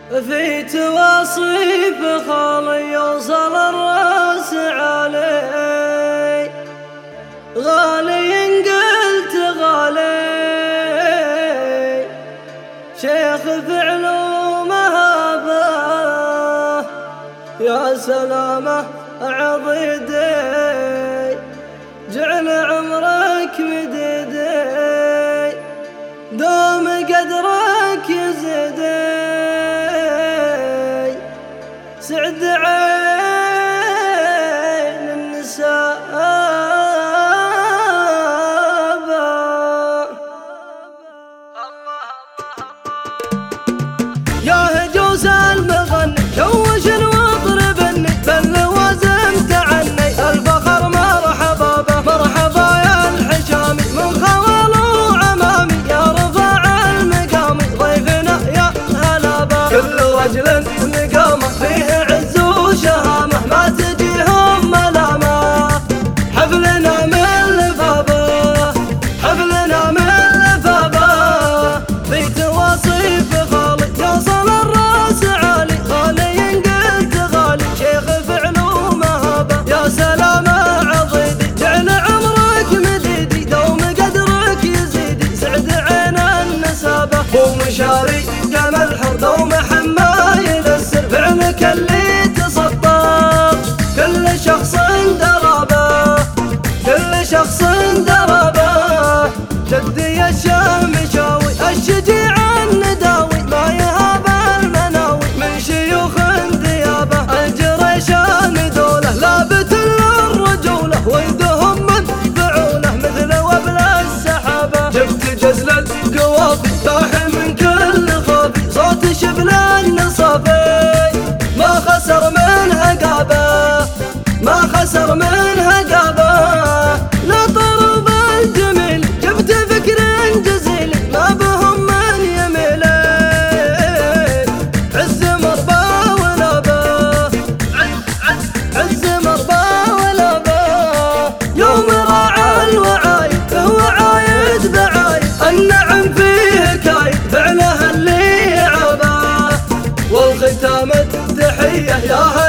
في تواصيف خالي يوصل الراس علي، غالي إن قلت غالي، شيخ فعل ومهابة، يا سلامة عضيدي، جعل عمرك مديدي، دوم قدرك يزيدي، سعد عين النساء يا هجوز المغني شوش واطربني باللوازم تعني، الفخر مرحبا به مرحبا يا الحشامي من خوال وعمامي، يا رفاع المقام ضيفنا يا هلا به، كل رجل مقامه فيه عز وشهامه ما تجيهم ملامه، حفلنا من لفافه حفلنا من لفافه، في تواصيف خالي يوصل الراس عالي، غالي إن قلت غالي، شيخ فعل ومهابه، يا سلامة عضيدي، جعل عمرك مديدي، دوم قدرك يزيدي، سعد عين النسابة، مو مشاري قام الحر دوم حمايل السر، فعلك اللي تصدق كل شخص دربه، كل شخص دربه، جدي الشام شاوي الشجيع النداوي، ما يهاب المناوي من شيوخ ذيابه، الجريشان دوله لابت الرجوله، ويدهم من فعوله مثل وبل السحابه، جبت جزل القوافي طاح من كل خافي، صوت شبل النصافي ما خسر منها قابه، ما خسر منها قابه، لا طرب الجميل جبت فكر جزيل ما بهم من يميلين، عز مربى ولابه عز مربى ولابه، يوم راعى الوعايد فهو عايد بعايد، النعم فيه كايد فعله اللي عابه، والختام التحية يا